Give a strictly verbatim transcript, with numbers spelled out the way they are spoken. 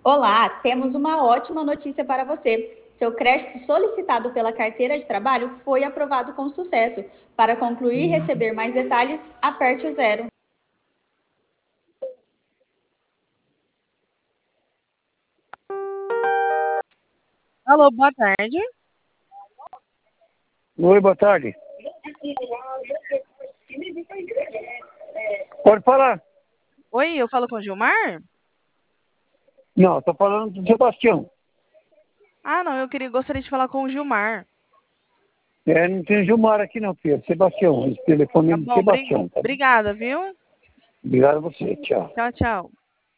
Olá, temos uma ótima notícia para você. Seu crédito solicitado pela carteira de trabalho foi aprovado com sucesso. Para concluir e receber mais detalhes, aperte o zero. Alô, boa tarde. Oi, boa tarde. Pode falar. Oi, eu falo com o Gilmar? Não, estou falando do Sebastião. Ah, não, eu queria, gostaria de falar com o Gilmar. É, não tem Gilmar aqui não, filho. Sebastião. Esse telefone Tá é de bom, bri- Sebastião. Tá? obrigada, viu? Obrigado a você. Tchau. Tchau, tchau.